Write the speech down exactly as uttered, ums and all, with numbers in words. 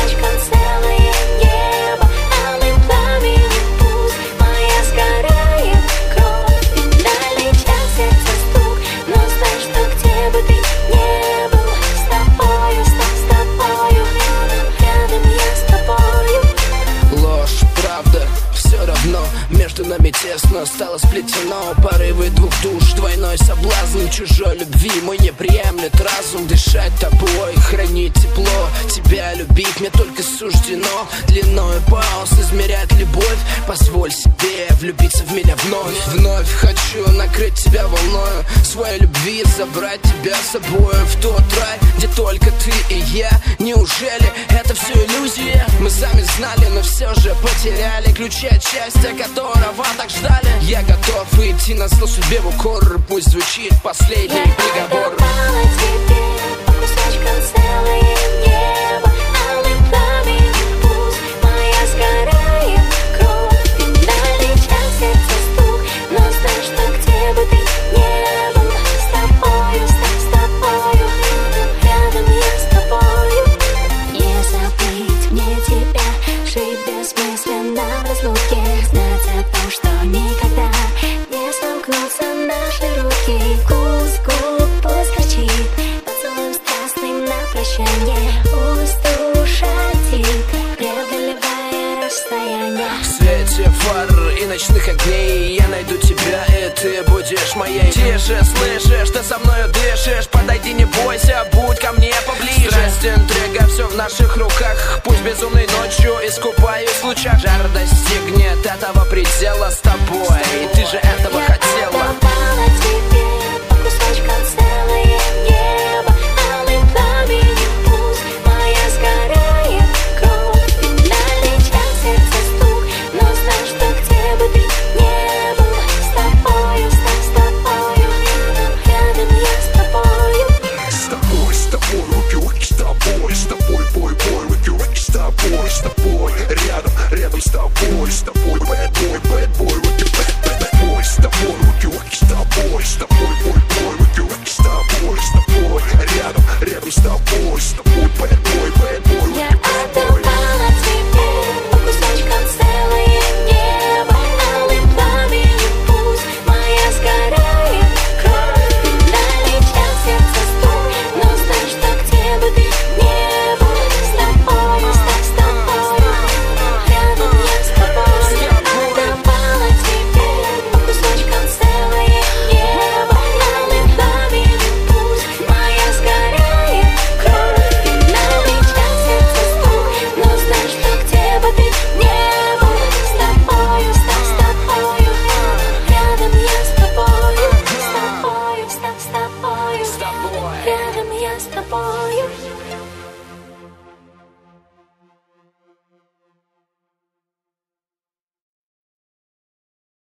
кусочком целое небо, алым пламенем пусть моя сгорает кровь. Финальный час, сердце стук, но знай, что где бы ты не был, с тобою, с тобой, с тобою, рядом я с тобою. Ложь, правда, все равно между нами тесно стало сплетено. Порывы двух душ, двойной соблазн чужой любви. Мой не приемлет разум дышать тобой, хранить тепло. Тебя любить мне только суждено. Длиною пауз измерять любовь. Позволь себе влюбиться в меня вновь. Вновь хочу накрыть тебя волною своей любви, забрать тебя с собой в тот рай, где только ты и я. Неужели это все иллюзия? Мы сами знали, но все же потеряли ключи от счастья, которого так ждали. Я готов идти на зло судьбе в укор, пусть звучит последний приговор. Я отдавала тебе по кусочкам целое небо, алым пламенем пусть моя сгорает кровь. Финальный час, сердце стук, но знай, что где бы ты не был, с тобою, с тобой, с тобою, рядом я с тобою. Не забыть мне тебя, жить бессмысленно в разлуке, знать о том, что никогда не сомкнутся наши руки. Вкус губ пусть горчит, поцелуем страстным на прощание, пусть душа летит, преодолевая расстояние. В свете фар и ночных огней я найду тебя, и ты будешь моей. Тише, слышишь, ты со мною дышишь, подойди, не бойся, будь ко мне поближе. Страсть, интрига, все в наших руках, пусть безумной ночью искупаюсь в лучах. Жар достигнет этого предела с тобой, и ты же этого хотела. Я отдавала тебе по кусочкам целое небо, алым пламенем пусть моя сгорает кровь. Финальный час, сердце стук, но знай, что где бы ты не был, с тобою, с тобой, с тобою, рядом я с тобою. С тобой, с тобой, руки-руки с тобой, с тобой, бой, бой, руки-руки с тобой, с тобой, рядом, рядом с тобой, с тобой, bad boy, bad boy, руки, bad, bad, bad boy, с тобой, руки-руки с тобой, с тобой, бой, бой, руки-руки с тобой, с тобой, рядом, рядом с тобой, с тобой, bad boy, bad boy, Я руки, bad boy. отдавала тебе по кусочкам целое небо, алым пламенем пусть моя сгорает кровь. Финальный час, сердце стук, но знай, что где бы ты не был, с тобою, с тобой, с тобою, рядом я с тобой. Я отдавала тебе по кусочкам целое небо, алым пламенем пусть моя сгорает кровь. Финальный час, сердце стук, но знай, что где бы ты не был, с тобою, с тобой, с тобою, рядом я с тобою, с тобою, с тобой, с тобою, рядом я с тобой.